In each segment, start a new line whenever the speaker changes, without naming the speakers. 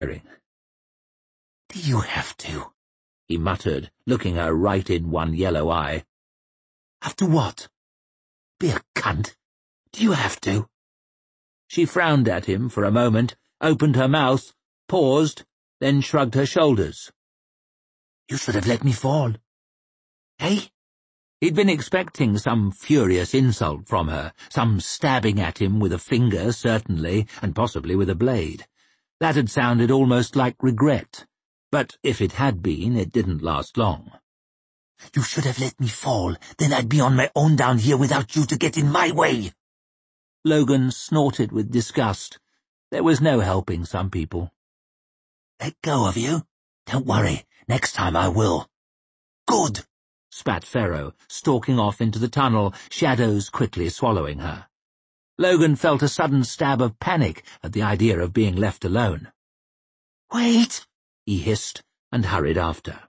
"Do you have to?" he muttered, looking her right in one yellow eye. "Have to what? Be a cunt? Do you have to?" She frowned at him for a moment, opened her mouth, paused, then shrugged her shoulders. "You should have let me fall." "Eh?" He'd been expecting some furious insult from her, some stabbing at him with a finger, certainly, and possibly with a blade. That had sounded almost like regret, but if it had been, it didn't last long. "You should have let me fall, then I'd be on my own down here without you to get in my way." Logan snorted with disgust. There was no helping some people. "Let go of you? Don't worry, next time I will." "Good," spat Ferro, stalking off into the tunnel, shadows quickly swallowing her. Logan felt a sudden stab of panic at the idea of being left alone. "Wait," he hissed, and hurried after.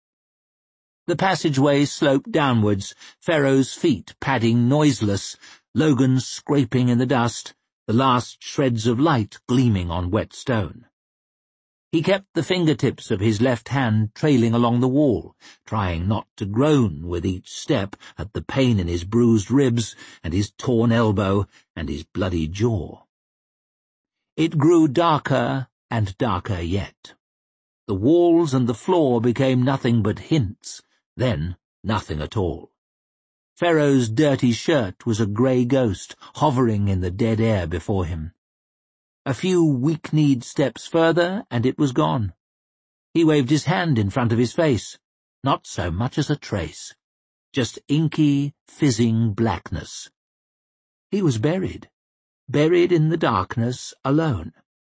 The passageway sloped downwards, Ferro's feet padding noiseless, Logan scraping in the dust, the last shreds of light gleaming on wet stone. He kept the fingertips of his left hand trailing along the wall, trying not to groan with each step at the pain in his bruised ribs and his torn elbow and his bloody jaw. It grew darker and darker yet. The walls and the floor became nothing but hints, then nothing at all. Ferro's dirty shirt was a grey ghost, hovering in the dead air before him. A few weak-kneed steps further, and it was gone. He waved his hand in front of his face. Not so much as a trace. Just inky, fizzing blackness. He was buried in the darkness, alone.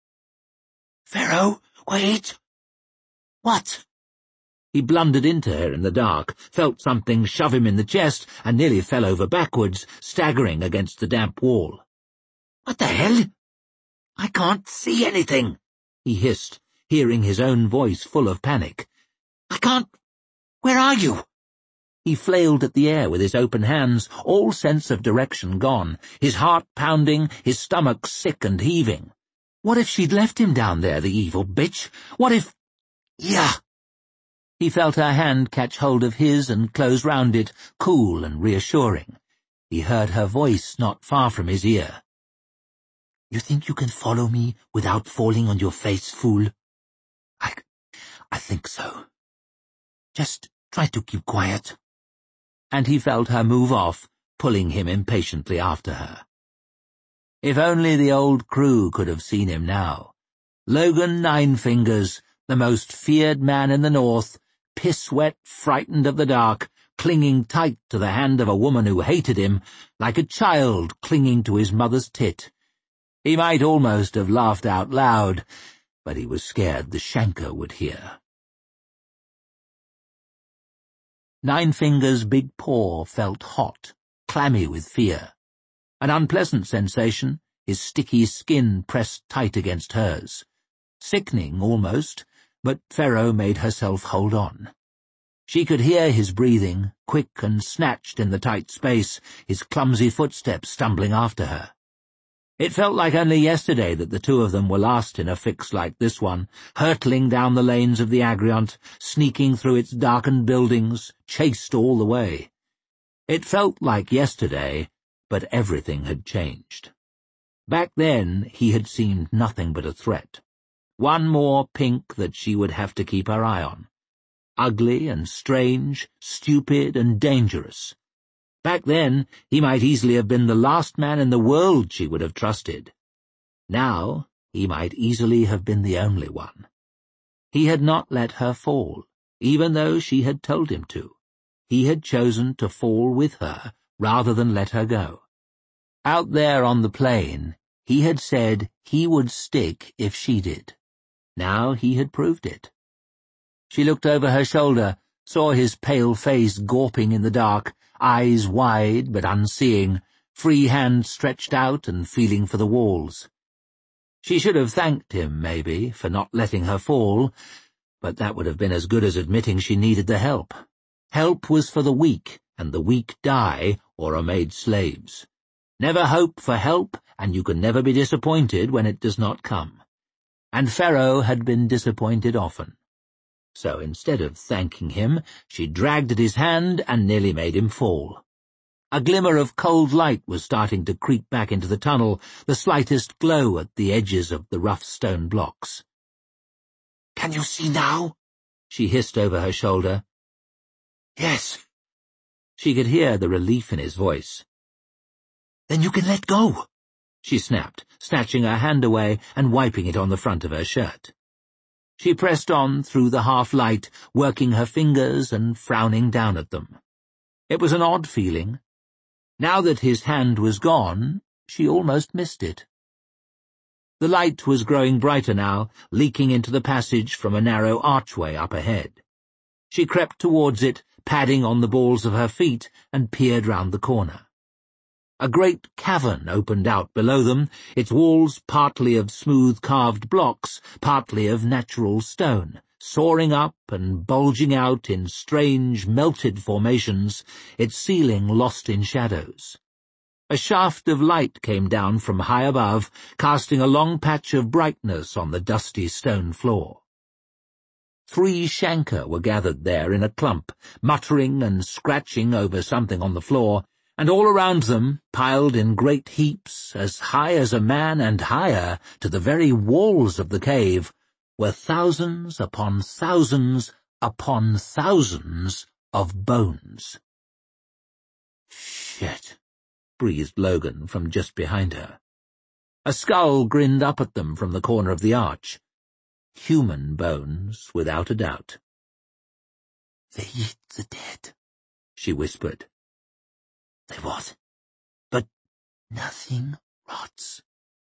"Ferro, wait!" "What?" He blundered into her in the dark, felt something shove him in the chest, and nearly fell over backwards, staggering against the damp wall. "What the hell?" "I can't see anything," he hissed, hearing his own voice full of panic. "I can't— Where are you?" He flailed at the air with his open hands, all sense of direction gone, his heart pounding, his stomach sick and heaving. What if she'd left him down there, the evil bitch? What if— Yeah! He felt her hand catch hold of his and close round it, cool and reassuring. He heard her voice not far from his ear. "You think you can follow me without falling on your face, fool?" I think so. Just try to keep quiet." And he felt her move off, pulling him impatiently after her. If only the old crew could have seen him now. Logan Ninefingers, the most feared man in the north, piss-wet, frightened of the dark, clinging tight to the hand of a woman who hated him, like a child clinging to his mother's tit. He might almost have laughed out loud, but he was scared the Shanker would hear. Ninefingers' big paw felt hot, clammy with fear. An unpleasant sensation, his sticky skin pressed tight against hers. Sickening, almost, but Ferro made herself hold on. She could hear his breathing, quick and snatched in the tight space, his clumsy footsteps stumbling after her. It felt like only yesterday that the two of them were last in a fix like this one, hurtling down the lanes of the Agriont, sneaking through its darkened buildings, chased all the way. It felt like yesterday, but everything had changed. Back then he had seemed nothing but a threat. One more pink that she would have to keep her eye on. Ugly and strange, stupid and dangerous. Back then, he might easily have been the last man in the world she would have trusted. Now, he might easily have been the only one. He had not let her fall, even though she had told him to. He had chosen to fall with her rather than let her go. Out there on the plain, he had said he would stick if she did. Now he had proved it. She looked over her shoulder, saw his pale face gawping in the dark, eyes wide but unseeing, free hand stretched out and feeling for the walls. She should have thanked him, maybe, for not letting her fall, but that would have been as good as admitting she needed the help. Help was for the weak, and the weak die or are made slaves. Never hope for help, and you can never be disappointed when it does not come. and Pharaoh had been disappointed often. So instead of thanking him, she dragged at his hand and nearly made him fall. A glimmer of cold light was starting to creep back into the tunnel, the slightest glow at the edges of the rough stone blocks. "Can you see now?" she hissed over her shoulder. "Yes." She could hear the relief in his voice. "Then you can let go," she snapped, snatching her hand away and wiping it on the front of her shirt. She pressed on through the half-light, working her fingers and frowning down at them. It was an odd feeling. Now that his hand was gone, she almost missed it. The light was growing brighter now, leaking into the passage from a narrow archway up ahead. She crept towards it, padding on the balls of her feet, and peered round the corner. A great cavern opened out below them, its walls partly of smooth carved blocks, partly of natural stone, soaring up and bulging out in strange, melted formations, its ceiling lost in shadows. A shaft of light came down from high above, casting a long patch of brightness on the dusty stone floor. 3 Shanka were gathered there in a clump, muttering and scratching over something on the floor, and all around them, piled in great heaps, as high as a man and higher, to the very walls of the cave, were thousands upon thousands upon thousands of bones. "Shit," breathed Logan from just behind her. A skull grinned up at them from the corner of the arch. Human bones, without a doubt. "They eat the dead," she whispered. "They what? But nothing rots."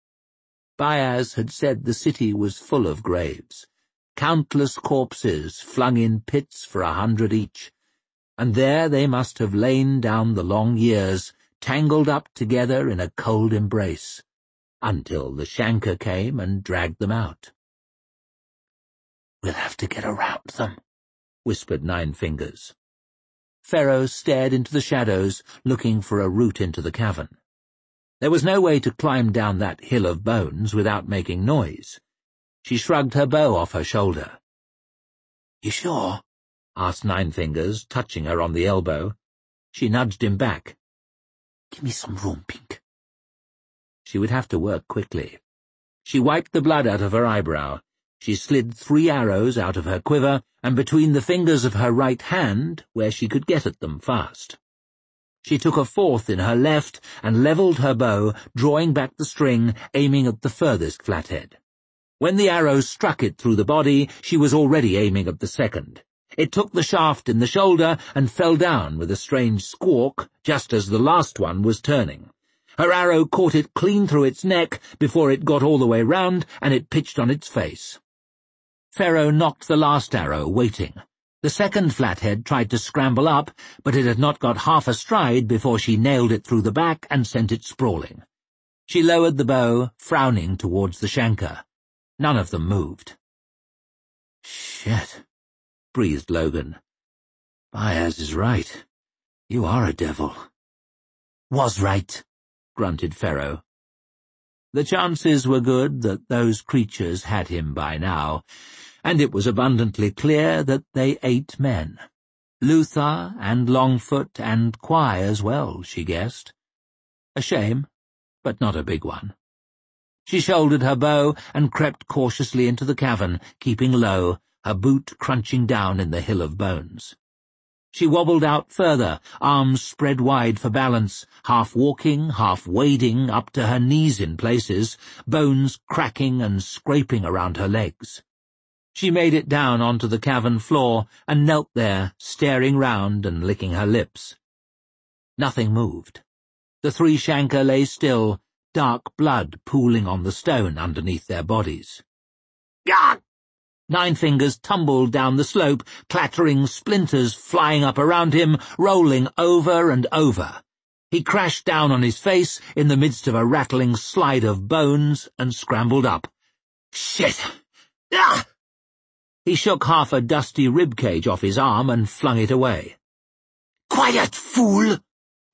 Bayaz had said the city was full of graves, countless corpses flung in pits for 100 each, and there they must have lain down the long years, tangled up together in a cold embrace, until the Shanka came and dragged them out. "We'll have to get around them," whispered Nine Fingers. Pharaoh stared into the shadows, looking for a route into the cavern. There was no way to climb down that hill of bones without making noise. She shrugged her bow off her shoulder. "You sure?" asked Nine Fingers, touching her on the elbow. She nudged him back. "Give me some room, Pink." She would have to work quickly. She wiped the blood out of her eyebrow. She slid 3 arrows out of her quiver and between the fingers of her right hand, where she could get at them fast. She took a 4th in her left and levelled her bow, drawing back the string, aiming at the furthest flathead. When the arrow struck it through the body, she was already aiming at the second. It took the shaft in the shoulder and fell down with a strange squawk just as the last one was turning. Her arrow caught it clean through its neck before it got all the way round, and it pitched on its face. Pharaoh knocked the last arrow, waiting. The second flathead tried to scramble up, but it had not got half a stride before she nailed it through the back and sent it sprawling. She lowered the bow, frowning towards the Shanka. None of them moved. "Shit," breathed Logan. "Bayaz is right. You are a devil." "Was right," grunted Pharaoh. The chances were good that those creatures had him by now, and it was abundantly clear that they ate men. Luther and Longfoot and Quai as well, she guessed. A shame, but not a big one. She shouldered her bow and crept cautiously into the cavern, keeping low, her boot crunching down in the hill of bones. She wobbled out further, arms spread wide for balance, half walking, half wading up to her knees in places, bones cracking and scraping around her legs. She made it down onto the cavern floor and knelt there, staring round and licking her lips. Nothing moved. The 3 Shanka lay still, dark blood pooling on the stone underneath their bodies. "Gah!" Nine Fingers tumbled down the slope, clattering splinters flying up around him, rolling over and over. He crashed down on his face in the midst of a rattling slide of bones and scrambled up. "Shit! Ah!" He shook half a dusty ribcage off his arm and flung it away. "Quiet, fool!"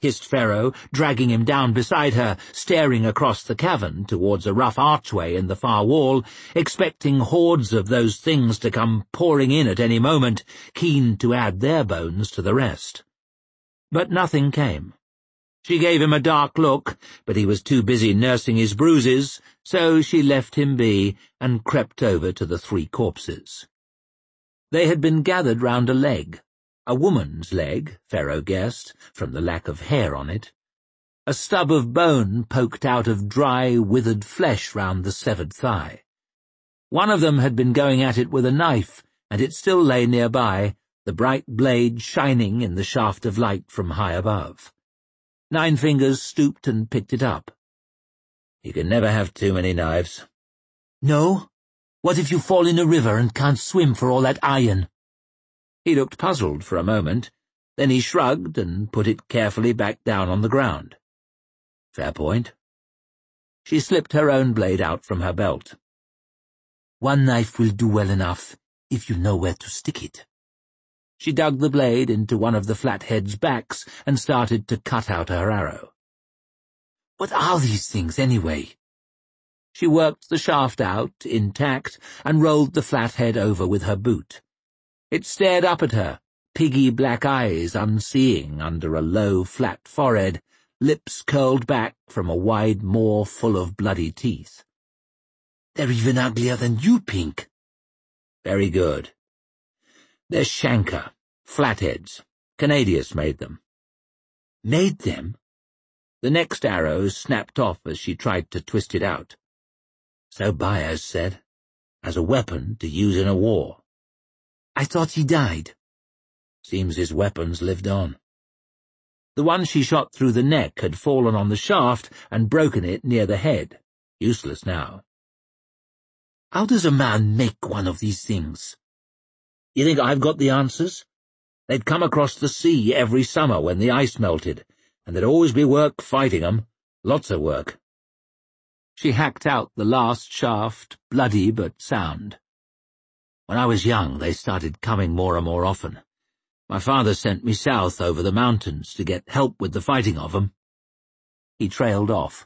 hissed Pharaoh, dragging him down beside her, staring across the cavern towards a rough archway in the far wall, expecting hordes of those things to come pouring in at any moment, keen to add their bones to the rest. But nothing came. She gave him a dark look, but he was too busy nursing his bruises, so she left him be and crept over to the three corpses. They had been gathered round a leg. A woman's leg, Pharaoh guessed, from the lack of hair on it. A stub of bone poked out of dry, withered flesh round the severed thigh. One of them had been going at it with a knife, and it still lay nearby, the bright blade shining in the shaft of light from high above. Nine Fingers stooped and picked it up. "You can never have too many knives." "No? What if you fall in a river and can't swim for all that iron?" He looked puzzled for a moment, then he shrugged and put it carefully back down on the ground. "Fair point." She slipped her own blade out from her belt. "One knife will do well enough, if you know where to stick it." She dug the blade into one of the flatheads' backs and started to cut out her arrow. "What are these things, anyway?" She worked the shaft out, intact, and rolled the flathead over with her boot. It stared up at her, piggy black eyes unseeing under a low, flat forehead, lips curled back from a wide maw full of bloody teeth. "They're even uglier than you, Pink." "Very good. They're Shanka, flatheads. Canadius made them." "Made them?" The next arrow snapped off as she tried to twist it out. "So Baez said, as a weapon to use in a war." "I thought he died." "Seems his weapons lived on." The one she shot through the neck had fallen on the shaft and broken it near the head. Useless now.
"How does a man make one of these things?"
"You think I've got the answers? They'd come across the sea every summer when the ice melted, and there'd always be work fighting 'em. Lots of work." She hacked out the last shaft, bloody but sound. "When I was young, they started coming more and more often. My father sent me south over the mountains to get help with the fighting of 'em." He trailed off.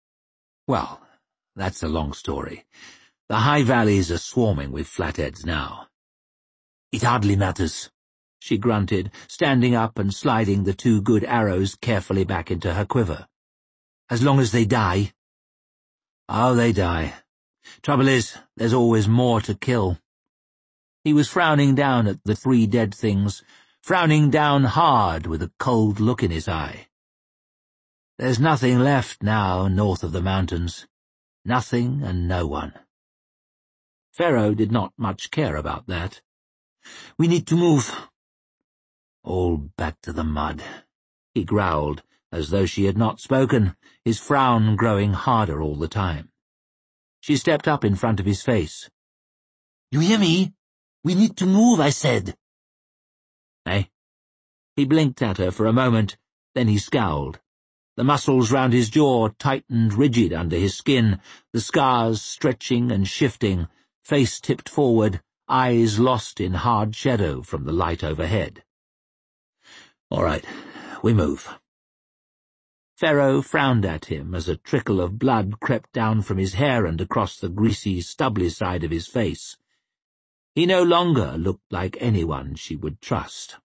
"Well, that's a long story. The high valleys are swarming with flatheads now."
"It hardly matters,"
she grunted, standing up and sliding the two good arrows carefully back into her quiver.
"As long as they die."
"Oh, they die. Trouble is, there's always more to kill." He was frowning down at the three dead things, frowning down hard with a cold look in his eye. "There's nothing left now north of the mountains. Nothing and no one." Pharaoh did not much care about that.
"We need to move."
"All back to the mud," he growled, as though she had not spoken, his frown growing harder all the time. She stepped up in front of his face.
"You hear me? We need to move, I said."
"Eh?" He blinked at her for a moment, then he scowled. The muscles round his jaw tightened rigid under his skin, the scars stretching and shifting, face tipped forward, eyes lost in hard shadow from the light overhead. "All right, we move." Pharaoh frowned at him as a trickle of blood crept down from his hair and across the greasy, stubbly side of his face. He no longer looked like anyone she would trust.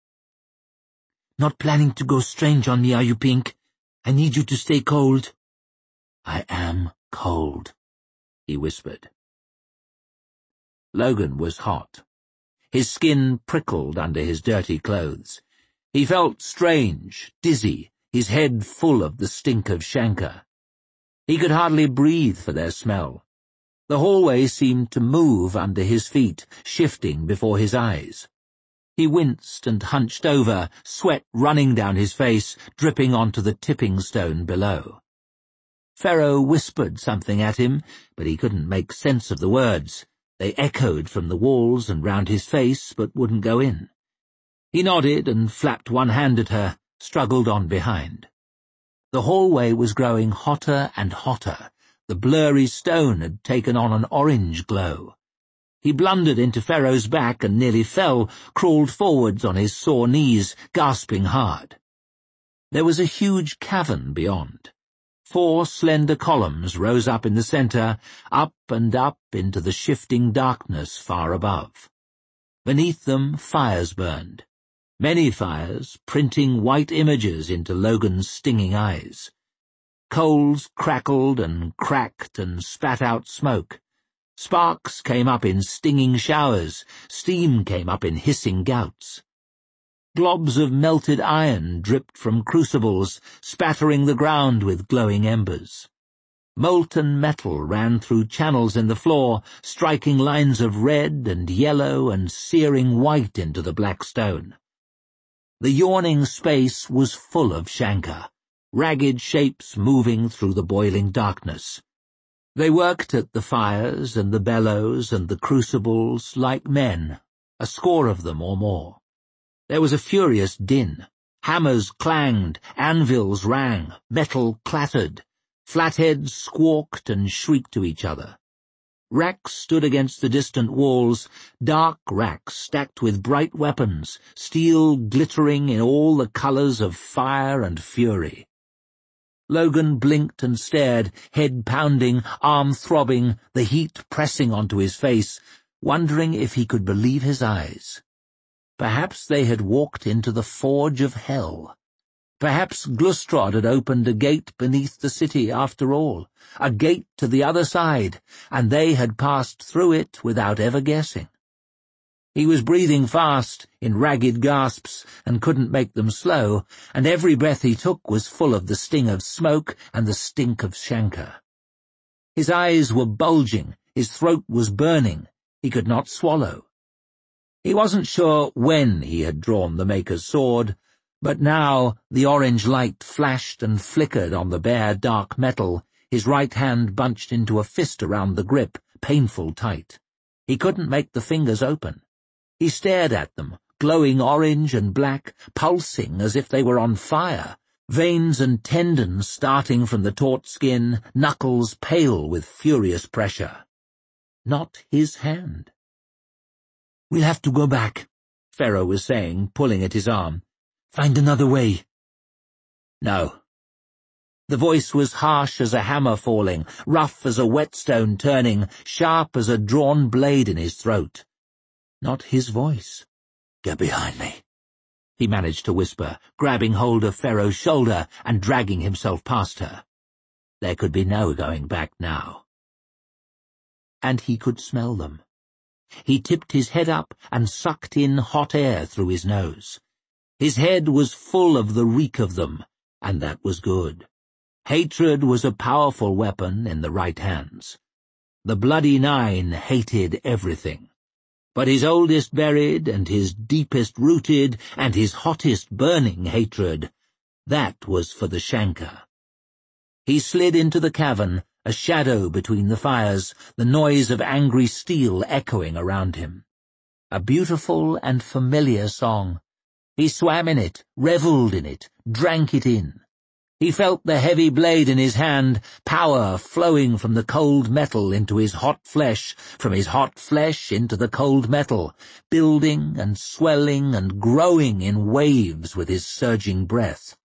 "Not planning to go strange on me, are you, Pink? I need you to stay cold."
"I am cold," he whispered. Logan was hot. His skin prickled under his dirty clothes. He felt strange, dizzy, his head full of the stink of Shanka. He could hardly breathe for their smell. The hallway seemed to move under his feet, shifting before his eyes. He winced and hunched over, sweat running down his face, dripping onto the tipping stone below. Pharaoh whispered something at him, but he couldn't make sense of the words. They echoed from the walls and round his face, but wouldn't go in. He nodded and flapped one hand at her, struggled on behind. The hallway was growing hotter and hotter. The blurry stone had taken on an orange glow. He blundered into Pharaoh's back and nearly fell, crawled forwards on his sore knees, gasping hard. There was a huge cavern beyond. 4 slender columns rose up in the center, up and up into the shifting darkness far above. Beneath them, fires burned. Many fires, printing white images into Logan's stinging eyes. Coals crackled and cracked and spat out smoke. Sparks came up in stinging showers, steam came up in hissing gouts. Globs of melted iron dripped from crucibles, spattering the ground with glowing embers. Molten metal ran through channels in the floor, striking lines of red and yellow and searing white into the black stone. The yawning space was full of Shankar, ragged shapes moving through the boiling darkness. They worked at the fires and the bellows and the crucibles like men, a score of them or more. There was a furious din. Hammers clanged, anvils rang, metal clattered. Flatheads squawked and shrieked to each other. Racks stood against the distant walls, dark racks stacked with bright weapons, steel glittering in all the colors of fire and fury. Logan blinked and stared, head pounding, arm throbbing, the heat pressing onto his face, wondering if he could believe his eyes. Perhaps they had walked into the forge of hell. Perhaps Glustrod had opened a gate beneath the city after all, a gate to the other side, and they had passed through it without ever guessing. He was breathing fast, in ragged gasps, and couldn't make them slow, and every breath he took was full of the sting of smoke and the stink of Shankar. His eyes were bulging, his throat was burning, he could not swallow. He wasn't sure when he had drawn the Maker's sword, but now the orange light flashed and flickered on the bare, dark metal, his right hand bunched into a fist around the grip, painful tight. He couldn't make the fingers open. He stared at them, glowing orange and black, pulsing as if they were on fire, veins and tendons starting from the taut skin, knuckles pale with furious pressure. Not his hand. "We'll have to go back," Pharaoh was saying, pulling at his arm. "Find another way." "No." The voice was harsh as a hammer falling, rough as a whetstone turning, sharp as a drawn blade in his throat. Not his voice. "Get behind me," he managed to whisper, grabbing hold of Pharaoh's shoulder and dragging himself past her. There could be no going back now. And he could smell them. He tipped his head up and sucked in hot air through his nose. His head was full of the reek of them, and that was good. Hatred was a powerful weapon in the right hands. The Bloody Nine hated everything. But his oldest buried and his deepest rooted and his hottest burning hatred, that was for the Shankar. He slid into the cavern, a shadow between the fires, the noise of angry steel echoing around him. A beautiful and familiar song. He swam in it, revelled in it, drank it in. He felt the heavy blade in his hand, power flowing from the cold metal into his hot flesh, from his hot flesh into the cold metal, building and swelling and growing in waves with his surging breath.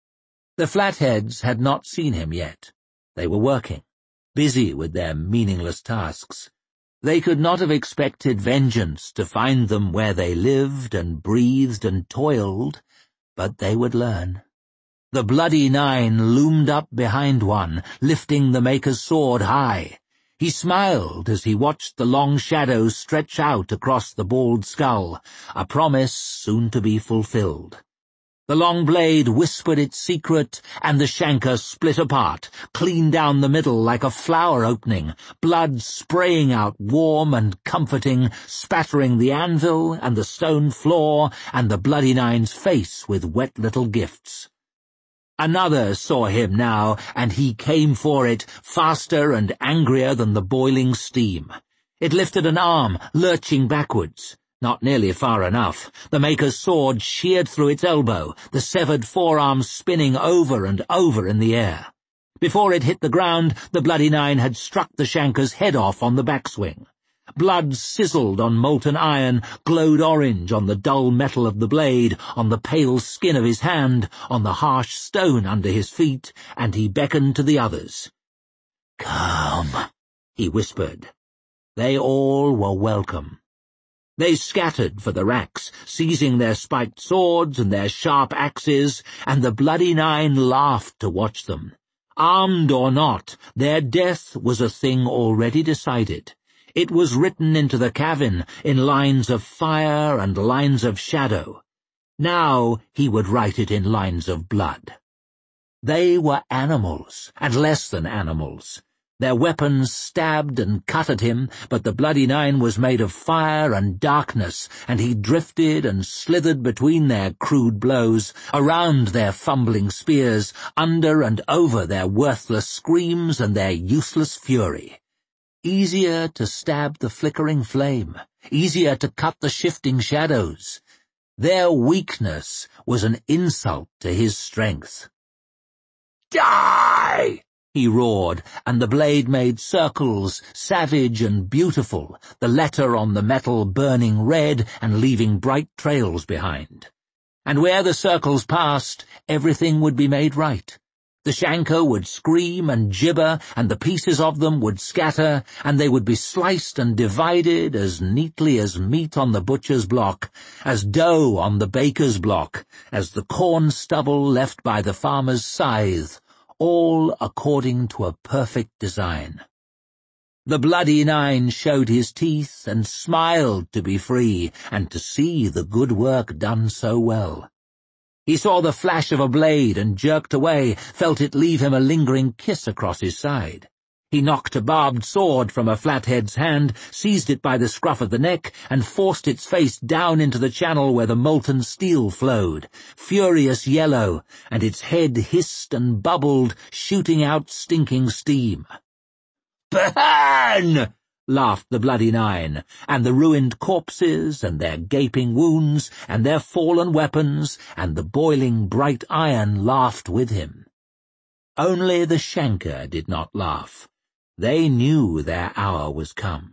The Flatheads had not seen him yet. They were working, busy with their meaningless tasks. They could not have expected vengeance to find them where they lived and breathed and toiled, but they would learn. The Bloody Nine loomed up behind one, lifting the Maker's sword high. He smiled as he watched the long shadows stretch out across the bald skull, a promise soon to be fulfilled. The long blade whispered its secret, and the Shankar split apart, clean down the middle like a flower opening, blood spraying out warm and comforting, spattering the anvil and the stone floor and the Bloody Nine's face with wet little gifts. Another saw him now, and he came for it, faster and angrier than the boiling steam. It lifted an arm, lurching backwards. Not nearly far enough. The Maker's sword sheared through its elbow, the severed forearm spinning over and over in the air. Before it hit the ground, the Bloody Nine had struck the Shankar's head off on the backswing. Blood sizzled on molten iron, glowed orange on the dull metal of the blade, on the pale skin of his hand, on the harsh stone under his feet, and he beckoned to the others. "Come," he whispered. They all were welcome. They scattered for the racks, seizing their spiked swords and their sharp axes, and the Bloody Nine laughed to watch them. Armed or not, their death was a thing already decided. It was written into the cavern in lines of fire and lines of shadow. Now he would write it in lines of blood. They were animals, and less than animals. Their weapons stabbed and cut at him, but the Bloody Nine was made of fire and darkness, and he drifted and slithered between their crude blows, around their fumbling spears, under and over their worthless screams and their useless fury. Easier to stab the flickering flame, easier to cut the shifting shadows. Their weakness was an insult to his strength. "Die!" he roared, and the blade made circles, savage and beautiful, the letter on the metal burning red and leaving bright trails behind. And where the circles passed, everything would be made right. The Shanka would scream and gibber, and the pieces of them would scatter, and they would be sliced and divided as neatly as meat on the butcher's block, as dough on the baker's block, as the corn stubble left by the farmer's scythe, all according to a perfect design. The Bloody Nine showed his teeth and smiled to be free, and to see the good work done so well. He saw the flash of a blade and jerked away, felt it leave him a lingering kiss across his side. He knocked a barbed sword from a flathead's hand, seized it by the scruff of the neck, and forced its face down into the channel where the molten steel flowed, furious yellow, and its head hissed and bubbled, shooting out stinking steam. "Burn!" laughed the Bloody Nine, and the ruined corpses, and their gaping wounds, and their fallen weapons, and the boiling bright iron laughed with him. Only the Shanka did not laugh. They knew their hour was come.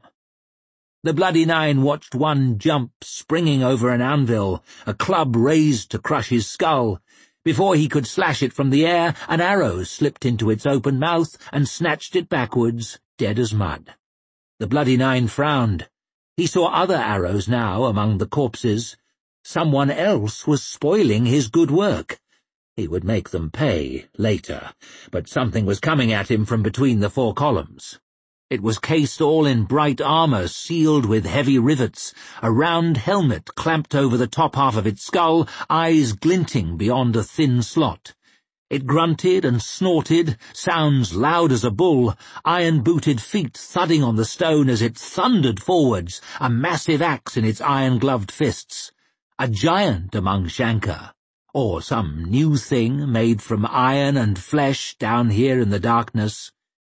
The Bloody Nine watched one jump, springing over an anvil, a club raised to crush his skull. Before he could slash it from the air, an arrow slipped into its open mouth and snatched it backwards, dead as mud. The Bloody Nine frowned. He saw other arrows now among the corpses. Someone else was spoiling his good work. He would make them pay later, but something was coming at him from between the four columns. It was cased all in bright armor, sealed with heavy rivets, a round helmet clamped over the top half of its skull, eyes glinting beyond a thin slot. It grunted and snorted, sounds loud as a bull, iron-booted feet thudding on the stone as it thundered forwards, a massive axe in its iron-gloved fists. A giant among Shanka, or some new thing made from iron and flesh down here in the darkness.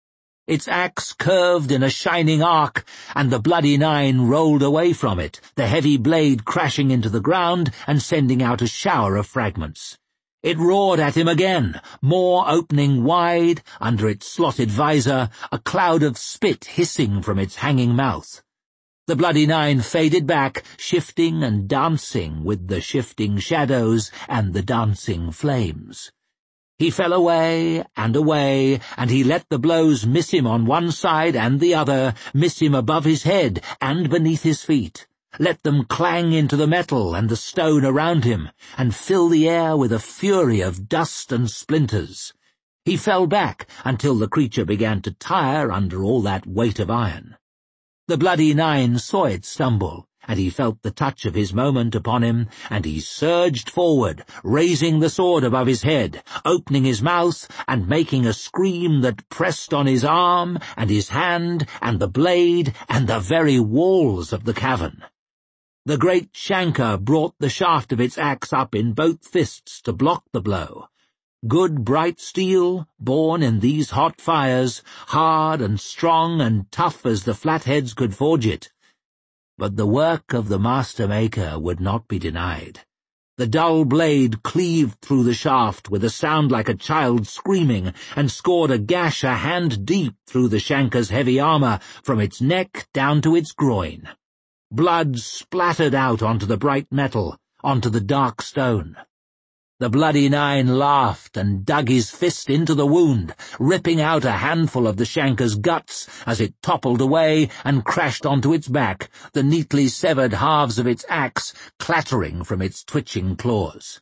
Its axe curved in a shining arc, and the Bloody Nine rolled away from it, the heavy blade crashing into the ground and sending out a shower of fragments. It roared at him again, more opening wide, under its slotted visor, a cloud of spit hissing from its hanging mouth. The Bloody Nine faded back, shifting and dancing with the shifting shadows and the dancing flames. He fell away, and he let the blows miss him on one side and the other, miss him above his head and beneath his feet, let them clang into the metal and the stone around him, and fill the air with a fury of dust and splinters. He fell back until the creature began to tire under all that weight of iron. The Bloody Nine saw it stumble, and he felt the touch of his moment upon him, and he surged forward, raising the sword above his head, opening his mouth, and making a scream that pressed on his arm, and his hand, and the blade, and the very walls of the cavern. The great Shanka brought the shaft of its axe up in both fists to block the blow. Good bright steel, born in these hot fires, hard and strong and tough as the flatheads could forge it. But the work of the master maker would not be denied. The dull blade cleaved through the shaft with a sound like a child screaming, and scored a gash a hand deep through the shanker's heavy armor from its neck down to its groin. Blood splattered out onto the bright metal, onto the dark stone. The Bloody Nine laughed and dug his fist into the wound, ripping out a handful of the shanker's guts as it toppled away and crashed onto its back, the neatly severed halves of its axe clattering from its twitching claws.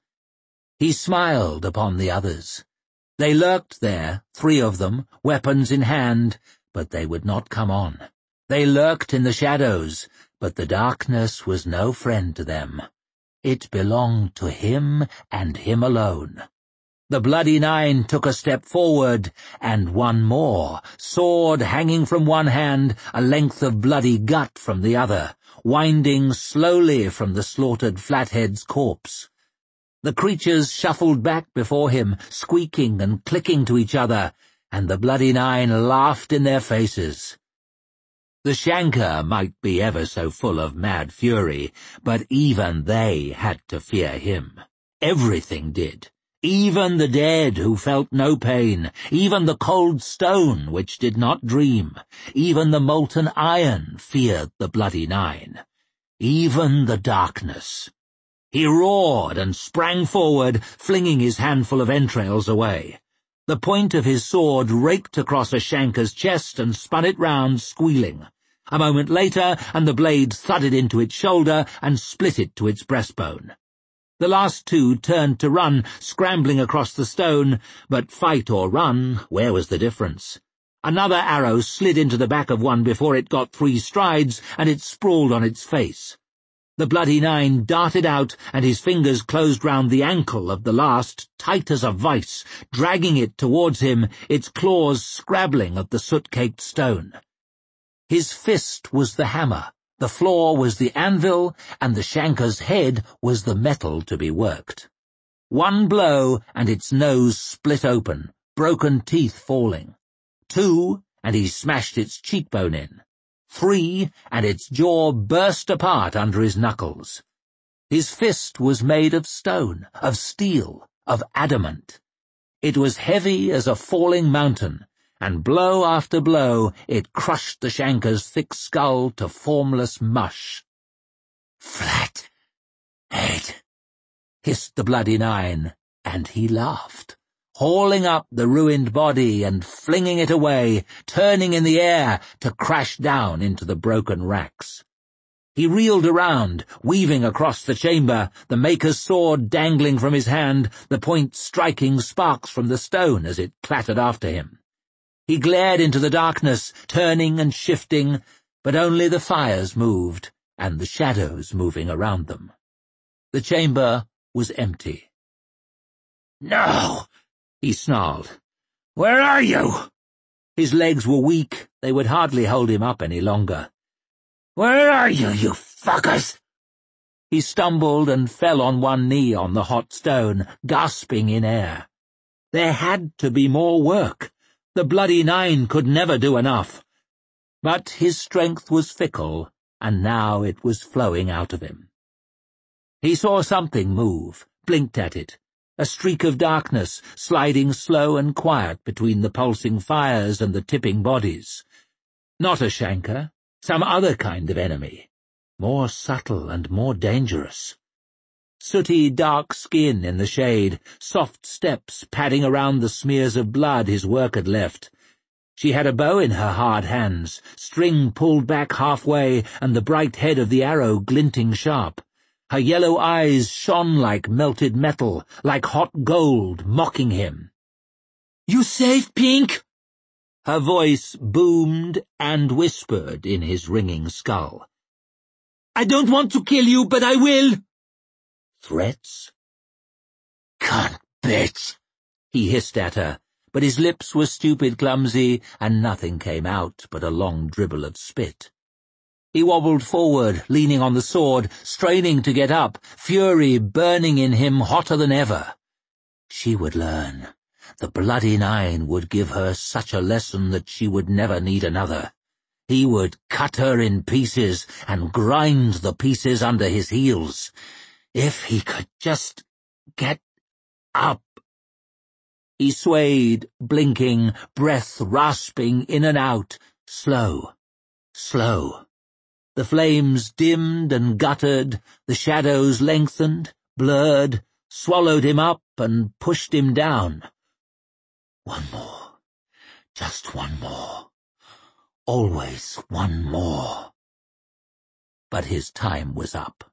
He smiled upon the others. They lurked there, 3 of them, weapons in hand, but they would not come on. They lurked in the shadows, but the darkness was no friend to them. It belonged to him and him alone. The Bloody Nine took a step forward, and one more, sword hanging from one hand, a length of bloody gut from the other, winding slowly from the slaughtered Flathead's corpse. The creatures shuffled back before him, squeaking and clicking to each other, and the Bloody Nine laughed in their faces. The shanker might be ever so full of mad fury, but even they had to fear him. Everything did. Even the dead who felt no pain, even the cold stone which did not dream, even the molten iron feared the Bloody Nine. Even the darkness. He roared and sprang forward, flinging his handful of entrails away. The point of his sword raked across a shanker's chest and spun it round, squealing. A moment later, and the blade thudded into its shoulder and split it to its breastbone. The last 2 turned to run, scrambling across the stone, but fight or run, where was the difference? Another arrow slid into the back of one before it got 3 strides, and it sprawled on its face. The Bloody Nine darted out, and his fingers closed round the ankle of the last, tight as a vice, dragging it towards him, its claws scrabbling at the soot-caked stone. His fist was the hammer, the floor was the anvil, and the shanker's head was the metal to be worked. One blow, and its nose split open, broken teeth falling. 2, and he smashed its cheekbone in. 3, and its jaw burst apart under his knuckles. His fist was made of stone, of steel, of adamant. It was heavy as a falling mountain, and blow after blow it crushed the shanker's thick skull to formless mush. "Flat head," hissed the Bloody Nine, and he laughed, hauling up the ruined body and flinging it away, turning in the air to crash down into the broken racks. He reeled around, weaving across the chamber, the Maker's sword dangling from his hand, the point striking sparks from the stone as it clattered after him. He glared into the darkness, turning and shifting, but only the fires moved, and the shadows moving around them. The chamber was empty. "No!" he snarled. "Where are you?" His legs were weak, they would hardly hold him up any longer. "Where are you, you fuckers?" He stumbled and fell on one knee on the hot stone, gasping in air. There had to be more work. The Bloody Nine could never do enough. But his strength was fickle, and now it was flowing out of him. He saw something move, blinked at it, a streak of darkness sliding slow and quiet between the pulsing fires and the tipping bodies. Not a shanker, some other kind of enemy, more subtle and more dangerous. Sooty dark skin in the shade, soft steps padding around the smears of blood his work had left. She had a bow in her hard hands, string pulled back halfway, and the bright head of the arrow glinting sharp. Her yellow eyes shone like melted metal, like hot gold, mocking him. "You safe, Pink?" Her voice boomed and whispered in his ringing skull. "I don't want to kill you, but I will." Threats? "Cunt, bitch," he hissed at her, but his lips were stupid clumsy, and nothing came out but a long dribble of spit. He wobbled forward, leaning on the sword, straining to get up, fury burning in him hotter than ever. She would learn. The Bloody Nine would give her such a lesson that she would never need another. He would cut her in pieces and grind the pieces under his heels. If he could just get up. He swayed, blinking, breath rasping in and out, slow, slow. The flames dimmed and guttered, the shadows lengthened, blurred, swallowed him up and pushed him down. One more, just one more, always one more. But his time was up.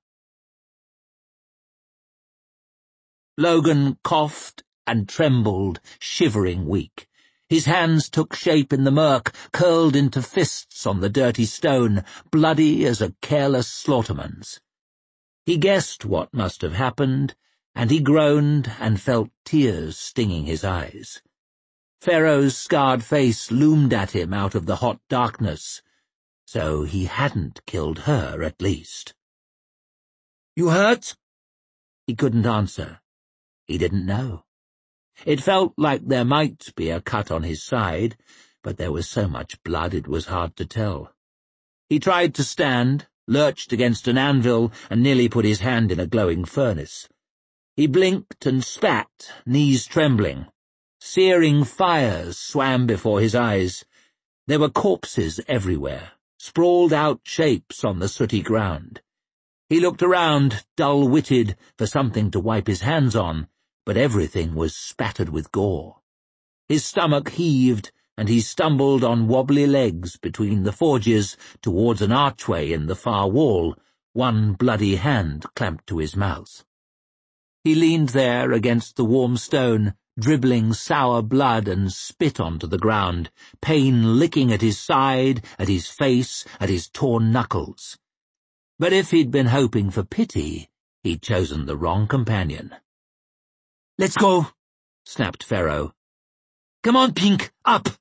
Logan coughed and trembled, shivering weak. His hands took shape in the murk, curled into fists on the dirty stone, bloody as a careless slaughterman's. He guessed what must have happened, and he groaned and felt tears stinging his eyes. Pharaoh's scarred face loomed at him out of the hot darkness, so he hadn't killed her, at least. "You hurt?" He couldn't answer. He didn't know. It felt like there might be a cut on his side, but there was so much blood it was hard to tell. He tried to stand, lurched against an anvil, and nearly put his hand in a glowing furnace. He blinked and spat, knees trembling. Searing fires swam before his eyes. There were corpses everywhere, sprawled-out shapes on the sooty ground. He looked around, dull-witted, for something to wipe his hands on, but everything was spattered with gore. His stomach heaved, and he stumbled on wobbly legs between the forges towards an archway in the far wall, one bloody hand clamped to his mouth. He leaned there against the warm stone, dribbling sour blood and spit onto the ground, pain licking at his side, at his face, at his torn knuckles. But if he'd been hoping for pity, he'd chosen the wrong companion. "Let's go," snapped Pharaoh. "Come on, Pink, up!"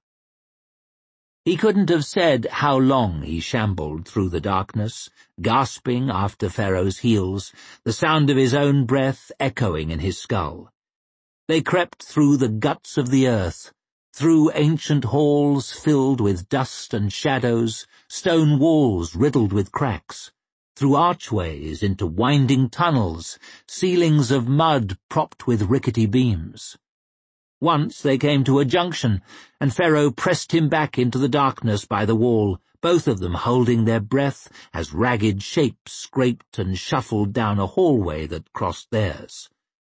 He couldn't have said how long he shambled through the darkness, gasping after Pharaoh's heels, the sound of his own breath echoing in his skull. They crept through the guts of the earth, through ancient halls filled with dust and shadows, stone walls riddled with cracks, through archways into winding tunnels, ceilings of mud propped with rickety beams. Once they came to a junction, and Pharaoh pressed him back into the darkness by the wall, both of them holding their breath as ragged shapes scraped and shuffled down a hallway that crossed theirs.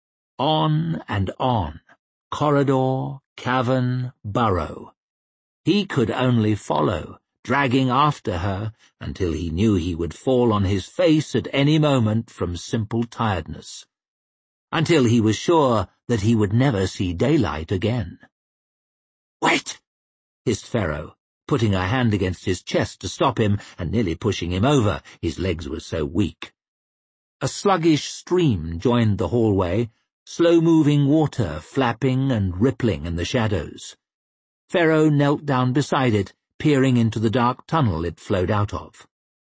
On and on, corridor, cavern, burrow. He could only follow, dragging after her until he knew he would fall on his face at any moment from simple tiredness, until he was sure that he would never see daylight again. "Wait!" hissed Pharaoh, putting a hand against his chest to stop him and nearly pushing him over, his legs were so weak. A sluggish stream joined the hallway, slow-moving water flapping and rippling in the shadows. Pharaoh knelt down beside it, peering into the dark tunnel it flowed out of.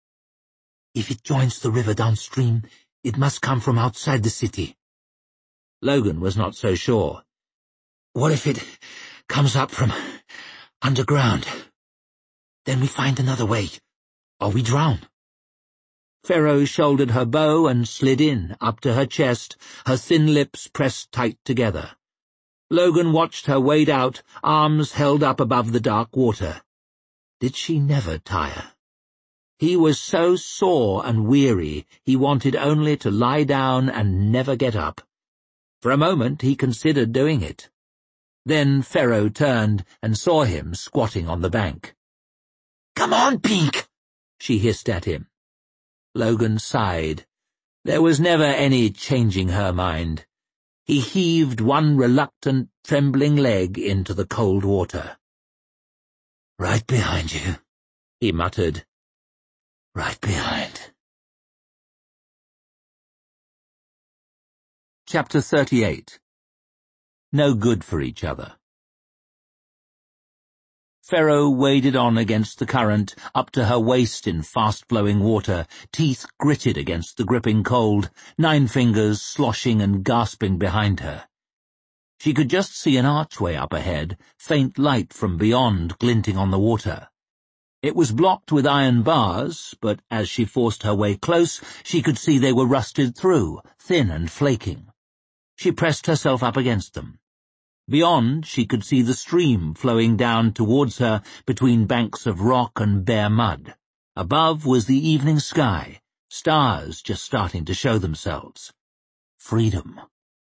"If it joins the river downstream, it must come from outside the city." Logan was not so sure. "What if it comes up from underground? Then we find another way, or we drown." Pharaoh shouldered her bow and slid in, up to her chest, her thin lips pressed tight together. Logan watched her wade out, arms held up above the dark water. Did she never tire? He was so sore and weary he wanted only to lie down and never get up. For a moment he considered doing it. Then Pharaoh turned and saw him squatting on the bank. "Come on, Pink!" she hissed at him. Logan sighed. There was never any changing her mind. He heaved one reluctant, trembling leg into the cold water. "Right behind you," he muttered. "Right behind." Chapter 38. No good for each other. Pharaoh waded on against the current, up to her waist in fast-flowing water, teeth gritted against the gripping cold, 9 fingers sloshing and gasping behind her. She could just see an archway up ahead, faint light from beyond glinting on the water. It was blocked with iron bars, but as she forced her way close, she could see they were rusted through, thin and flaking. She pressed herself up against them. Beyond, she could see the stream flowing down towards her between banks of rock and bare mud. Above was the evening sky, stars just starting to show themselves. Freedom.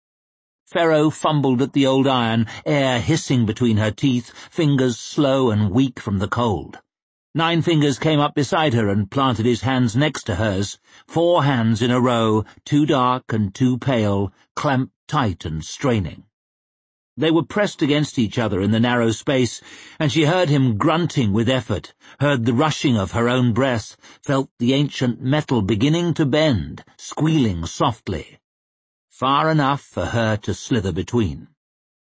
Ferro fumbled at the old iron, air hissing between her teeth, fingers slow and weak from the cold. Nine Fingers came up beside her and planted his hands next to hers, 4 hands in a row, too dark and too pale, clamped tight and straining. They were pressed against each other in the narrow space, and she heard him grunting with effort, heard the rushing of her own breath, felt the ancient metal beginning to bend, squealing softly. Far enough for her to slither between.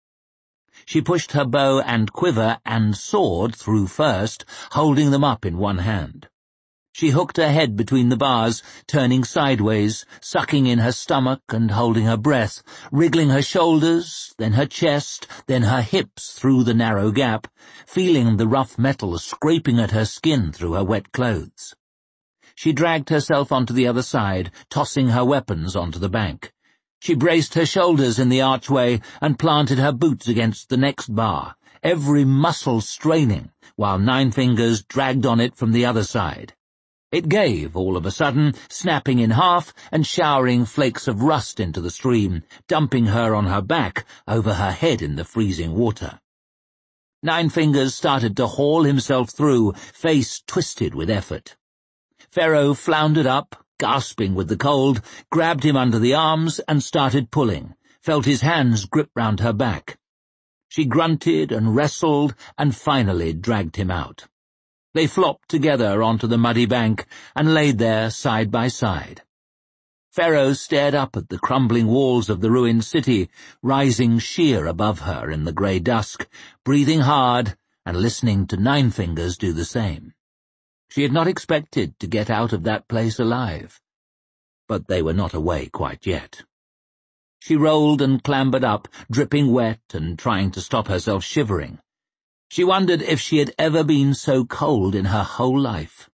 She pushed her bow and quiver and sword through first, holding them up in one hand. She hooked her head between the bars, turning sideways, sucking in her stomach and holding her breath, wriggling her shoulders, then her chest, then her hips through the narrow gap, feeling the rough metal scraping at her skin through her wet clothes. She dragged herself onto the other side, tossing her weapons onto the bank. She braced her shoulders in the archway and planted her boots against the next bar, every muscle straining, while Nine Fingers dragged on it from the other side. It gave, all of a sudden, snapping in half and showering flakes of rust into the stream, dumping her on her back, over her head in the freezing water. Nine Fingers started to haul himself through, face twisted with effort. Ferro floundered up, gasping with the cold, grabbed him under the arms and started pulling, felt his hands grip round her back. She grunted and wrestled and finally dragged him out. They flopped together onto the muddy bank and laid there side by side. Ferro stared up at the crumbling walls of the ruined city, rising sheer above her in the grey dusk, breathing hard and listening to Nine Fingers do the same. She had not expected to get out of that place alive. But they were not away quite yet. She rolled and clambered up, dripping wet and trying to stop herself shivering. She wondered if she had ever been so cold in her whole life.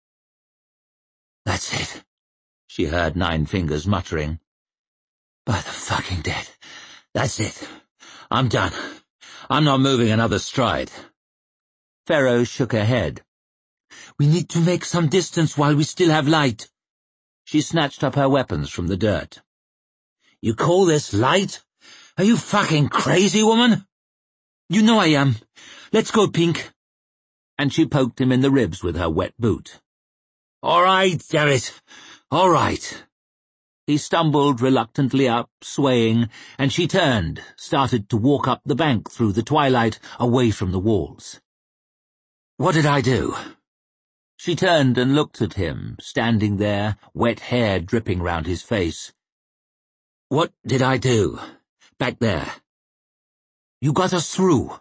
"That's it," she heard Nine Fingers muttering. "By the fucking dead. That's it. I'm done. I'm not moving another stride." Ferro shook her head. "We need to make some distance while we still have light." She snatched up her weapons from the dirt. "You call this light? Are you fucking crazy, woman?" "You know I am. Let's go, Pink." And she poked him in the ribs with her wet boot. "All right, damn it. All right." He stumbled reluctantly up, swaying, and she turned, started to walk up the bank through the twilight, away from the walls. "What did I do?" She turned and looked at him, standing there, wet hair dripping round his face. "What did I do? Back there?" "You got us through."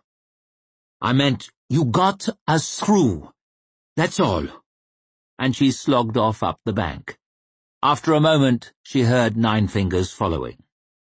"I meant, you got us through. That's all." And she slogged off up the bank. After a moment, she heard Nine Fingers following.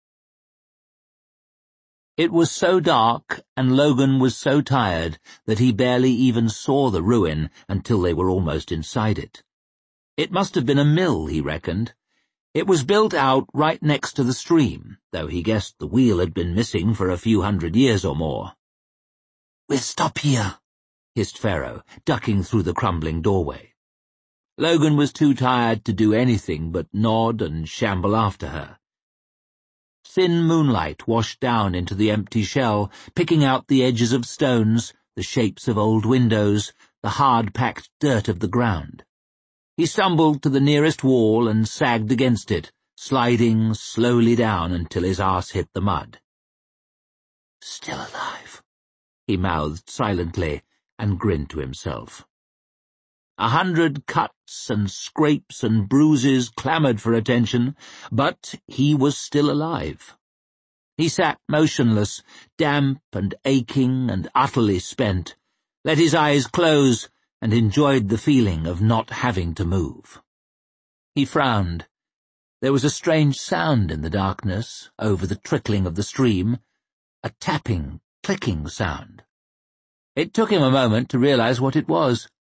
It was so dark, and Logan was so tired, that he barely even saw the ruin until they were almost inside it. It must have been a mill, he reckoned. It was built out right next to the stream, though he guessed the wheel had been missing for a few 100 years or more. "We'll stop here," hissed Ferro, ducking through the crumbling doorway. Logan was too tired to do anything but nod and shamble after her. Thin moonlight washed down into the empty shell, picking out the edges of stones, the shapes of old windows, the hard-packed dirt of the ground. He stumbled to the nearest wall and sagged against it, sliding slowly down until his arse hit the mud. "Still alive," he mouthed silently and grinned to himself. 100 cuts and scrapes and bruises clamoured for attention, but he was still alive. He sat motionless, damp and aching and utterly spent, let his eyes close and enjoyed the feeling of not having to move. He frowned. There was a strange sound in the darkness, over the trickling of the stream, a tapping, clicking sound. It took him a moment to realize what it was.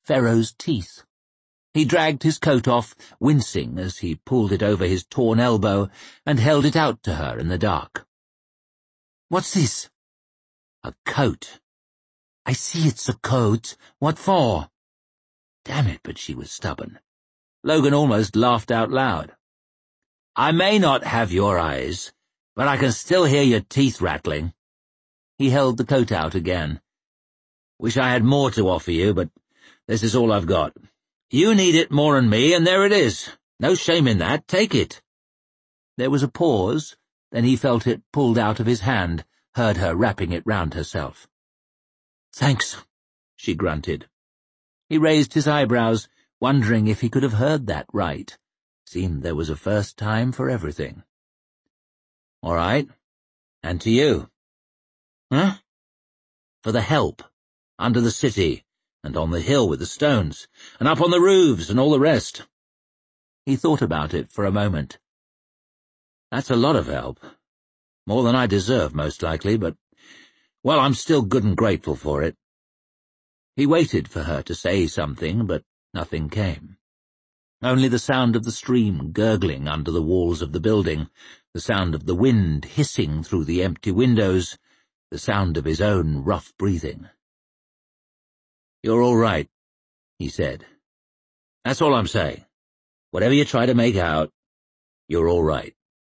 Pharaoh's teeth. He dragged his coat off, wincing as he pulled it over his torn elbow and held it out to her in the dark.
"What's this?"
"A coat."
"I see it's a coat. What for?"
Damn it, but she was stubborn. Logan almost laughed out loud. "I may not have your eyes, but I can still hear your teeth rattling." He held the coat out again. "Wish I had more to offer you, but this is all I've got. You need it more than me, and there it is. No shame in that. Take it." There was a pause, then he felt it pulled out of his hand, heard her wrapping it round herself.
"Thanks,"
she grunted. He raised his eyebrows, wondering if he could have heard that right. Seemed there was a first time for everything. "All right. And to you."
"Huh?"
"For the help. Under the city, and on the hill with the stones, and up on the roofs and all the rest." He thought about it for a moment. "That's a lot of help. More than I deserve, most likely, but, well, I'm still good and grateful for it." He waited for her to say something, but nothing came. Only the sound of the stream gurgling under the walls of the building, the sound of the wind hissing through the empty windows, the sound of his own rough breathing. "You're all right," he said. "That's all I'm saying. Whatever you try to make out, you're all right."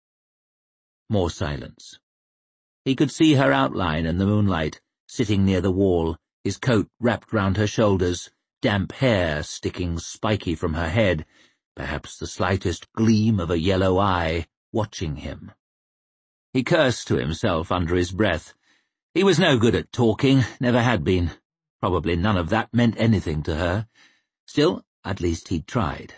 More silence. He could see her outline in the moonlight, sitting near the wall, his coat wrapped round her shoulders, damp hair sticking spiky from her head, perhaps the slightest gleam of a yellow eye, watching him. He cursed to himself under his breath. He was no good at talking, never had been. Probably none of that meant anything to her. Still, at least he'd tried.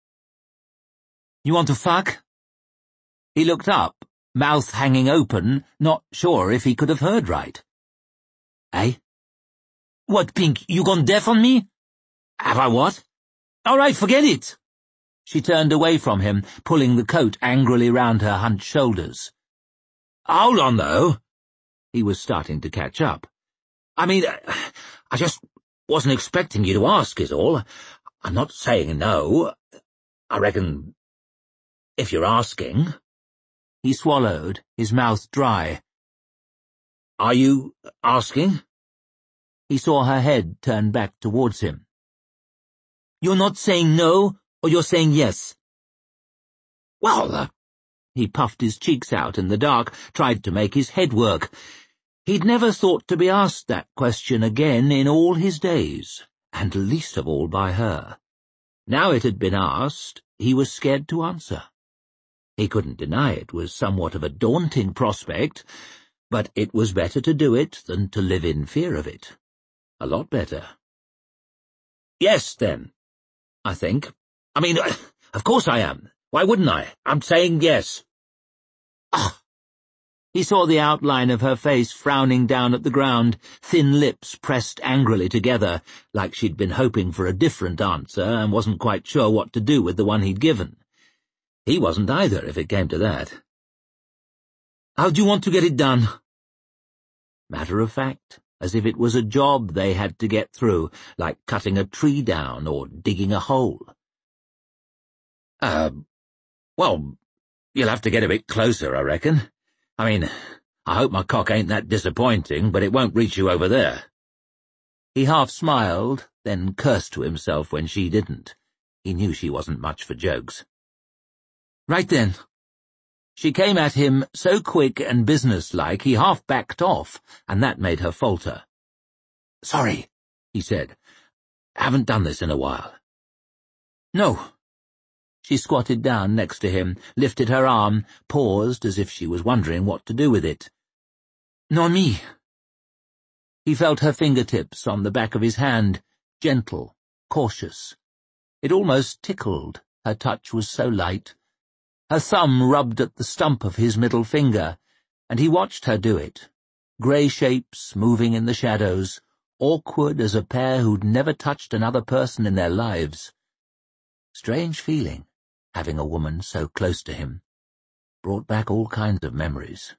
"You want to fuck?"
He looked up, mouth hanging open, not sure if he could have heard right. "Eh?
"What, Pink, you gone deaf on me?"
Have I what?"
"All right, forget it."
She turned away from him, pulling the coat angrily round her hunched shoulders. "Hold on, though." He was starting to catch up. "I mean, I just wasn't expecting you to ask, is all. I'm not saying no. I reckon, if you're asking." He swallowed, his mouth dry. "Are you asking?" He saw her head turn back towards him.
"You're not saying no, or you're saying yes?"
"Well, he puffed his cheeks out in the dark, tried to make his head work. He'd never thought to be asked that question again in all his days, and least of all by her. Now it had been asked, he was scared to answer. He couldn't deny it was somewhat of a daunting prospect, but it was better to do it than to live in fear of it. A lot better. "Yes, then, I think. I mean, of course I am. Why wouldn't I? I'm saying yes." "Ah!" He saw the outline of her face frowning down at the ground, thin lips pressed angrily together, like she'd been hoping for a different answer and wasn't quite sure what to do with the one he'd given. He wasn't either, if it came to that.
"How do you want to get it done?"
Matter of fact, as if it was a job they had to get through, like cutting a tree down or digging a hole. Well, you'll have to get a bit closer, I reckon. I mean, I hope my cock ain't that disappointing, but it won't reach you over there." He half smiled, then cursed to himself when she didn't. He knew she wasn't much for jokes.
"Right then."
She came at him so quick and businesslike he half backed off, and that made her falter. "Sorry," he said. "Haven't done this in a while."
"No."
She squatted down next to him, lifted her arm, paused as if she was wondering what to do with it.
"Nor me."
He felt her fingertips on the back of his hand, gentle, cautious. It almost tickled, her touch was so light. Her thumb rubbed at the stump of his middle finger, and he watched her do it. Grey shapes moving in the shadows, awkward as a pair who'd never touched another person in their lives. Strange feeling, having a woman so close to him. Brought back all kinds of memories.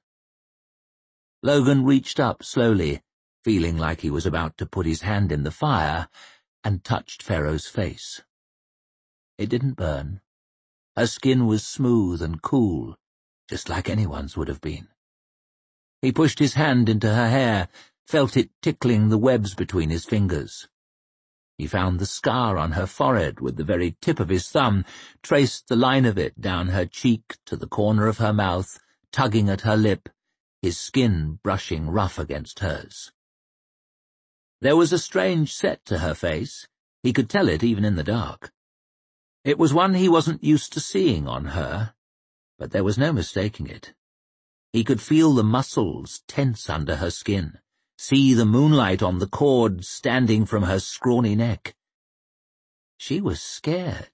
Logan reached up slowly, feeling like he was about to put his hand in the fire, and touched Pharaoh's face. It didn't burn. Her skin was smooth and cool, just like anyone's would have been. He pushed his hand into her hair, felt it tickling the webs between his fingers. He found the scar on her forehead with the very tip of his thumb, traced the line of it down her cheek to the corner of her mouth, tugging at her lip, his skin brushing rough against hers. There was a strange set to her face. He could tell it even in the dark. It was one he wasn't used to seeing on her, but there was no mistaking it. He could feel the muscles tense under her skin, see the moonlight on the cord standing from her scrawny neck. She was scared.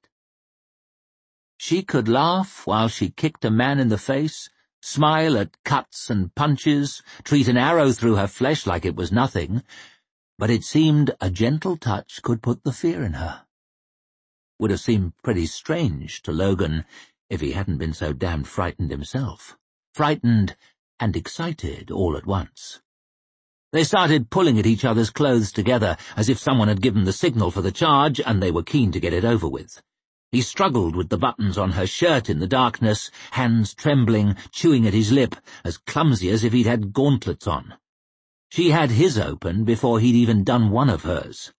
She could laugh while she kicked a man in the face, smile at cuts and punches, treat an arrow through her flesh like it was nothing, but it seemed a gentle touch could put the fear in her. Would have seemed pretty strange to Logan if he hadn't been so damned frightened himself. Frightened and excited all at once. They started pulling at each other's clothes together, as if someone had given the signal for the charge and they were keen to get it over with. He struggled with the buttons on her shirt in the darkness, hands trembling, chewing at his lip, as clumsy as if he'd had gauntlets on. She had his open before he'd even done one of hers.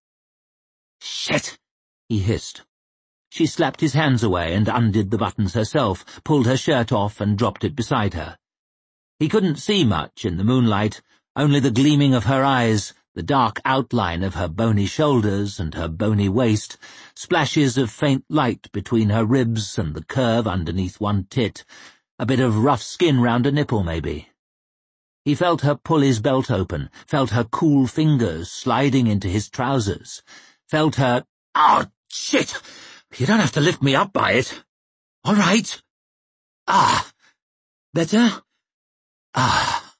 "Shit!" he hissed. She slapped his hands away and undid the buttons herself, pulled her shirt off and dropped it beside her. He couldn't see much in the moonlight, only the gleaming of her eyes, the dark outline of her bony shoulders and her bony waist, splashes of faint light between her ribs and the curve underneath one tit, a bit of rough skin round a nipple maybe. He felt her pull his belt open, felt her cool fingers sliding into his trousers, felt her— "Oh, shit! You don't have to lift me up by it. All right. Ah. Better? Ah."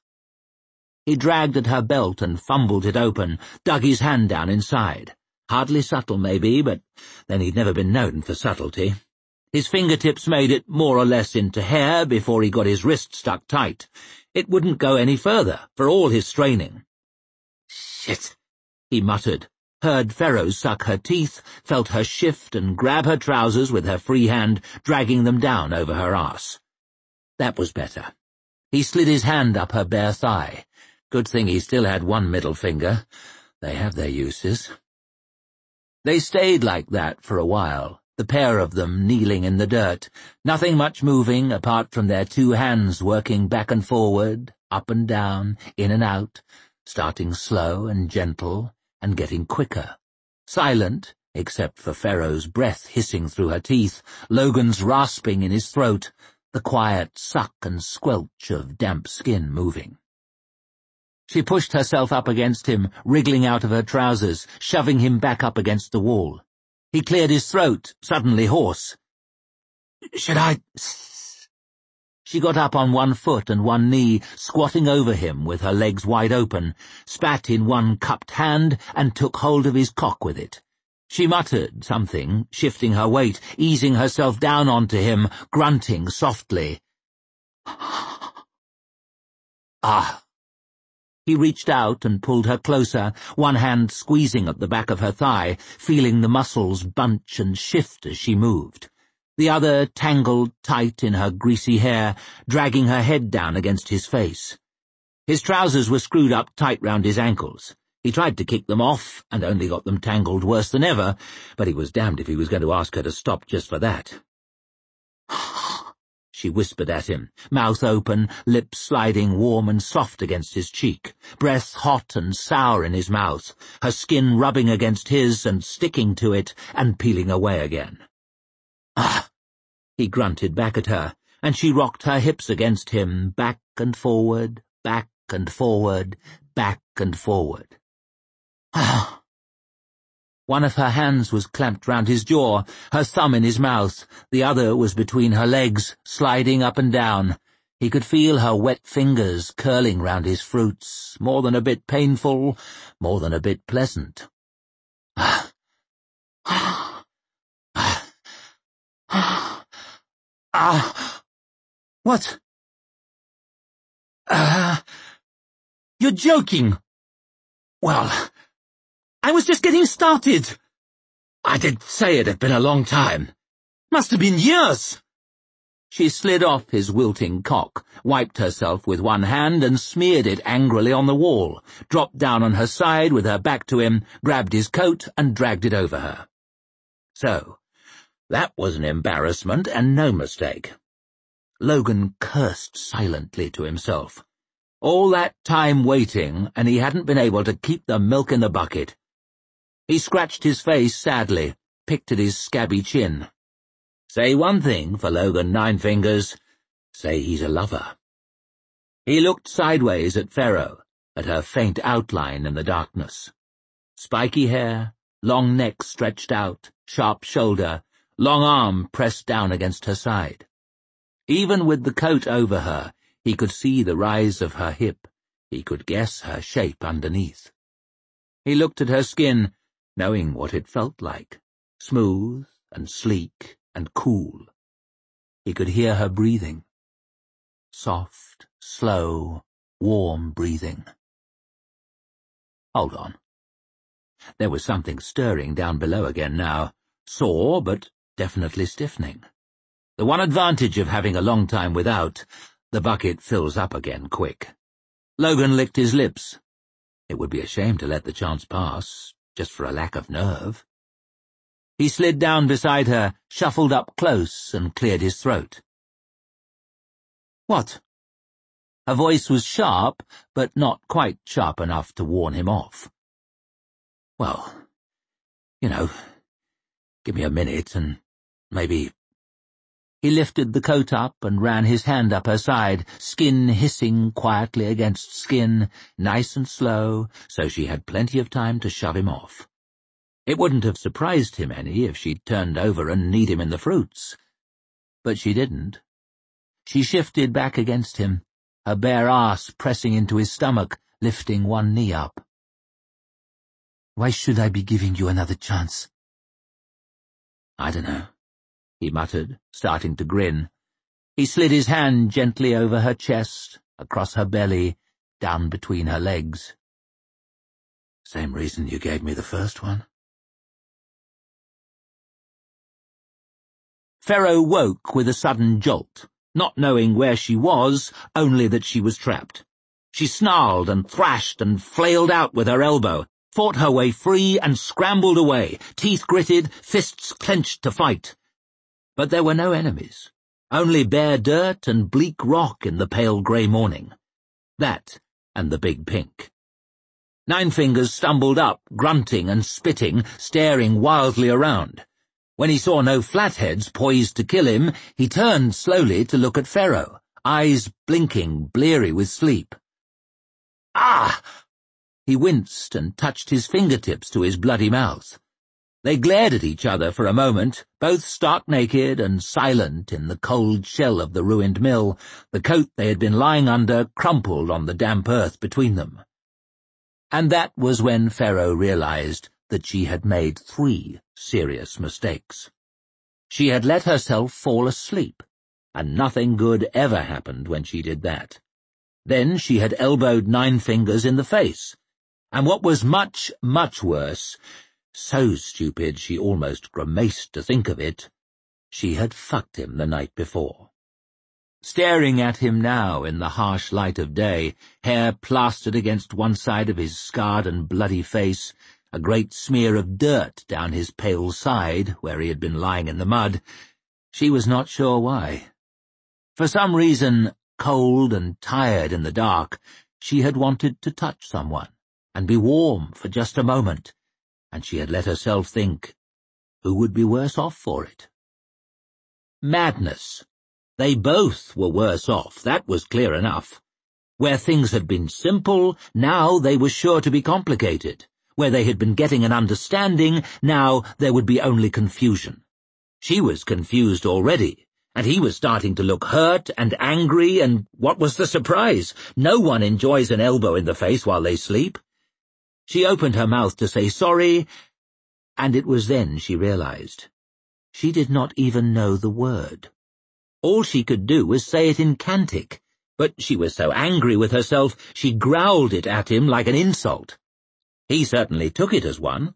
He dragged at her belt and fumbled it open, dug his hand down inside. Hardly subtle, maybe, but then he'd never been known for subtlety. His fingertips made it more or less into hair before he got his wrist stuck tight. It wouldn't go any further, for all his straining. "Shit," he muttered, heard Pharaoh suck her teeth, felt her shift and grab her trousers with her free hand, dragging them down over her arse. That was better. He slid his hand up her bare thigh. Good thing he still had one middle finger. They have their uses. They stayed like that for a while, the pair of them kneeling in the dirt, nothing much moving apart from their two hands working back and forward, up and down, in and out, starting slow and gentle, and getting quicker. Silent, except for Pharaoh's breath hissing through her teeth, Logan's rasping in his throat, the quiet suck and squelch of damp skin moving. She pushed herself up against him, wriggling out of her trousers, shoving him back up against the wall. He cleared his throat, suddenly hoarse. "Should I—" She got up on one foot and one knee, squatting over him with her legs wide open, spat in one cupped hand and took hold of his cock with it. She muttered something, shifting her weight, easing herself down onto him, grunting softly. "Ah." He reached out and pulled her closer, one hand squeezing at the back of her thigh, feeling the muscles bunch and shift as she moved. The other tangled tight in her greasy hair, dragging her head down against his face. His trousers were screwed up tight round his ankles. He tried to kick them off, and only got them tangled worse than ever, but he was damned if he was going to ask her to stop just for that. She whispered at him, mouth open, lips sliding warm and soft against his cheek, breath hot and sour in his mouth, her skin rubbing against his and sticking to it and peeling away again. "Ah!" he grunted back at her, and she rocked her hips against him, back and forward, back and forward, back and forward. "Ah!" One of her hands was clamped round his jaw, her thumb in his mouth, the other was between her legs, sliding up and down. He could feel her wet fingers curling round his fruits, more than a bit painful, more than a bit pleasant. "Ah! Ah! Ah! Ah! What? You're joking!" "Well, I was just getting started." I did say it had been a long time.
Must have been years.
She slid off his wilting cock, wiped herself with one hand and smeared it angrily on the wall, dropped down on her side with her back to him, grabbed his coat and dragged it over her. So, that was an embarrassment and no mistake. Logan cursed silently to himself. All that time waiting, and he hadn't been able to keep the milk in the bucket. He scratched his face sadly, picked at his scabby chin. Say one thing for Logan Ninefingers. Say he's a lover. He looked sideways at Pharaoh, at her faint outline in the darkness. Spiky hair, long neck stretched out, sharp shoulder, long arm pressed down against her side. Even with the coat over her, he could see the rise of her hip. He could guess her shape underneath. He looked at her skin, knowing what it felt like, smooth and sleek and cool. He could hear her breathing. Soft, slow, warm breathing. Hold on. There was something stirring down below again now, sore but definitely stiffening. The one advantage of having a long time without, the bucket fills up again quick. Logan licked his lips. It would be a shame to let the chance pass, just for a lack of nerve. He slid down beside her, shuffled up close, and cleared his throat. What? Her voice was sharp, but not quite sharp enough to warn him off. Well, you know, give me a minute and maybe... He lifted the coat up and ran his hand up her side, skin hissing quietly against skin, nice and slow, so she had plenty of time to shove him off. It wouldn't have surprised him any if she'd turned over and kneed him in the fruits. But she didn't. She shifted back against him, her bare ass pressing into his stomach, lifting one knee up.
Why should I be giving you another chance?
I don't know, he muttered, starting to grin. He slid his hand gently over her chest, across her belly, down between her legs. Same reason you gave me the first one. Pharaoh woke with a sudden jolt, not knowing where she was, only that she was trapped. She snarled and thrashed and flailed out with her elbow, fought her way free and scrambled away, teeth gritted, fists clenched to fight. But there were no enemies, only bare dirt and bleak rock in the pale grey morning. That and the big pink. Ninefingers stumbled up, grunting and spitting, staring wildly around. When he saw no flatheads poised to kill him, he turned slowly to look at Pharaoh, eyes blinking, bleary with sleep. Ah! He winced and touched his fingertips to his bloody mouth. They glared at each other for a moment, both stark naked and silent in the cold shell of the ruined mill, the coat they had been lying under crumpled on the damp earth between them. And that was when Pharaoh realized that she had made 3 serious mistakes. She had let herself fall asleep, and nothing good ever happened when she did that. Then she had elbowed Ninefingers in the face, and what was much, much worse, so stupid she almost grimaced to think of it, she had fucked him the night before. Staring at him now in the harsh light of day, hair plastered against one side of his scarred and bloody face, a great smear of dirt down his pale side where he had been lying in the mud, she was not sure why. For some reason, cold and tired in the dark, she had wanted to touch someone and be warm for just a moment, and she had let herself think, who would be worse off for it? Madness. They both were worse off, that was clear enough. Where things had been simple, now they were sure to be complicated. Where they had been getting an understanding, now there would be only confusion. She was confused already, and he was starting to look hurt and angry, and what was the surprise? No one enjoys an elbow in the face while they sleep. She opened her mouth to say sorry, and it was then she realized. She did not even know the word. All she could do was say it in Cantic, but she was so angry with herself she growled it at him like an insult. He certainly took it as one.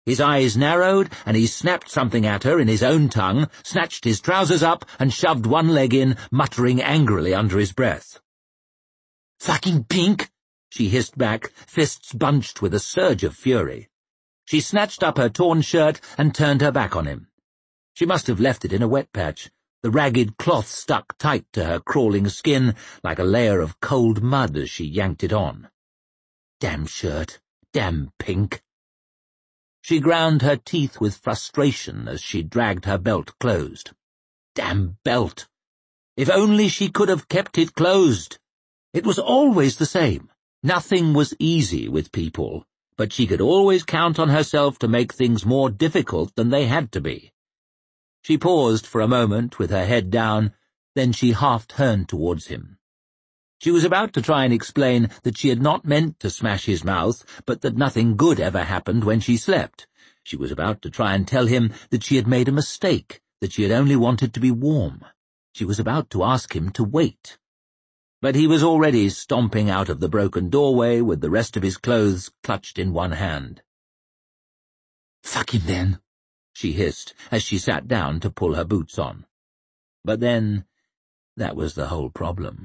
His eyes narrowed, and he snapped something at her in his own tongue, snatched his trousers up, and shoved one leg in, muttering angrily under his breath.
"Fucking pink!"
she hissed back, fists bunched with a surge of fury. She snatched up her torn shirt and turned her back on him. She must have left it in a wet patch. The ragged cloth stuck tight to her crawling skin like a layer of cold mud as she yanked it on. Damn shirt, damn pink. She ground her teeth with frustration as she dragged her belt closed. Damn belt! If only she could have kept it closed! It was always the same. Nothing was easy with people, but she could always count on herself to make things more difficult than they had to be. She paused for a moment with her head down, then she half-turned towards him. She was about to try and explain that she had not meant to smash his mouth, but that nothing good ever happened when she slept. She was about to try and tell him that she had made a mistake, that she had only wanted to be warm. She was about to ask him to wait. But he was already stomping out of the broken doorway with the rest of his clothes clutched in one hand.
"Fuck him then,"
she hissed as she sat down to pull her boots on. But then, that was the whole problem.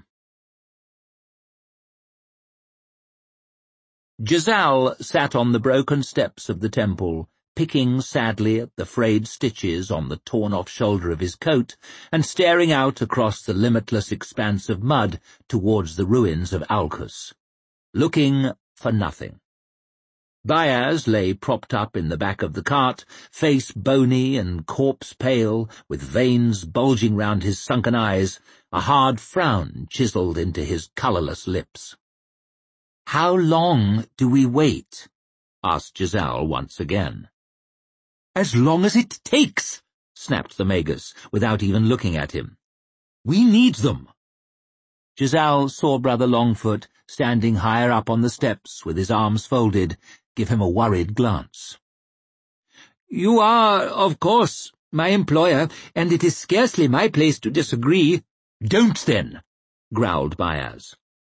Giselle sat on the broken steps of the temple, picking sadly at the frayed stitches on the torn-off shoulder of his coat and staring out across the limitless expanse of mud towards the ruins of Alcus, looking for nothing. Bayaz lay propped up in the back of the cart, face bony and corpse-pale, with veins bulging round his sunken eyes, a hard frown chiselled into his colourless lips. "How long do we wait?" asked Giselle once again.
"As long as it takes,"
snapped the Magus, without even looking at him.
"We need them."
Giselle saw Brother Longfoot, standing higher up on the steps with his arms folded, give him a worried glance.
"You are, of course, my employer, and it is scarcely my place to disagree."
"Don't then," growled Bayaz.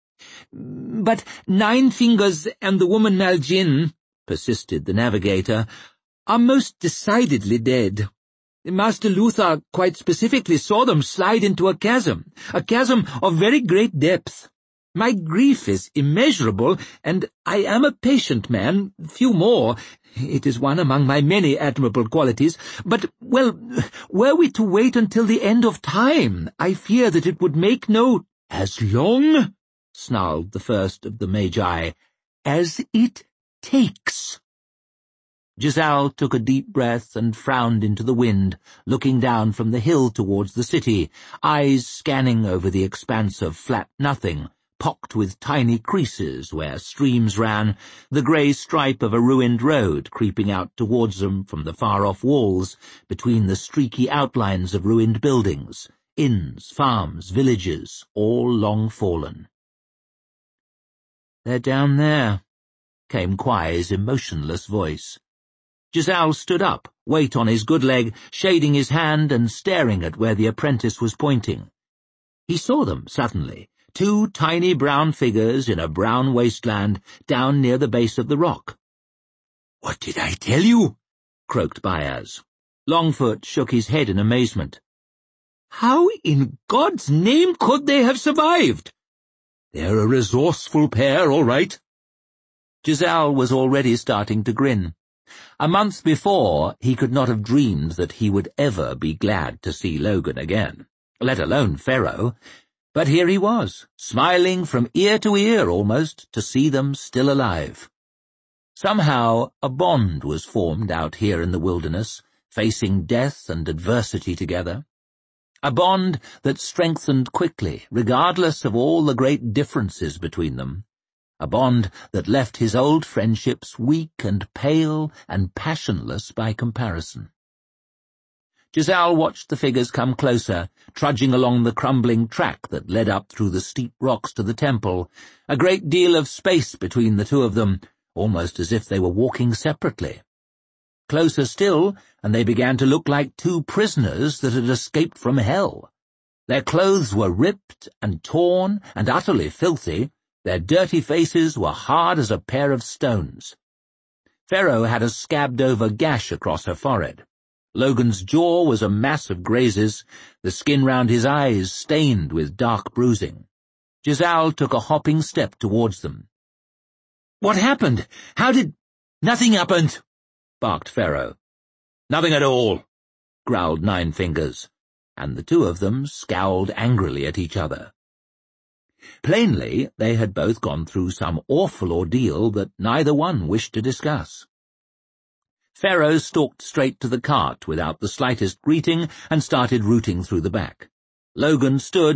"But Nine Fingers and the woman Nal'jin," persisted the navigator, "are most decidedly dead. Master Luther quite specifically saw them slide into a chasm of very great depth. My grief is immeasurable, and I am a patient man, few more. It is one among my many admirable qualities. But, well, were we to wait until the end of time, I fear that it would make no—"
"As long," snarled the first of the Magi, "as it takes." Giselle took a deep breath and frowned into the wind, looking down from the hill towards the city, eyes scanning over the expanse of flat nothing, pocked with tiny creases where streams ran, the grey stripe of a ruined road creeping out towards them from the far-off walls, between the streaky outlines of ruined buildings, inns, farms, villages, all long fallen. "They're down there," came Quai's emotionless voice. Giselle stood up, weight on his good leg, shading his hand and staring at where the apprentice was pointing. He saw them, suddenly, two tiny brown figures in a brown wasteland down near the base of the rock.
"What did I tell you?"
croaked Bayaz. Longfoot shook his head in amazement.
"How in God's name could they have survived?"
"They're a resourceful pair, all right." Giselle was already starting to grin. A month before, he could not have dreamed that he would ever be glad to see Logan again, let alone Pharaoh. But here he was, smiling from ear to ear almost, to see them still alive. Somehow a bond was formed out here in the wilderness, facing death and adversity together. A bond that strengthened quickly, regardless of all the great differences between them. A bond that left his old friendships weak and pale and passionless by comparison. Giselle watched the figures come closer, trudging along the crumbling track that led up through the steep rocks to the temple, a great deal of space between the two of them, almost as if they were walking separately. Closer still, and they began to look like two prisoners that had escaped from hell. Their clothes were ripped and torn and utterly filthy. Their dirty faces were hard as a pair of stones. Ferro had a scabbed-over gash across her forehead. Logan's jaw was a mass of grazes, the skin round his eyes stained with dark bruising. Giselle took a hopping step towards them.
"What happened? How did—"
"Nothing happened," barked Ferro. "Nothing at all," growled Nine Fingers, and the two of them scowled angrily at each other. Plainly, they had both gone through some awful ordeal that neither one wished to discuss. Ferro stalked straight to the cart without the slightest greeting and started rooting through the back. Logan stood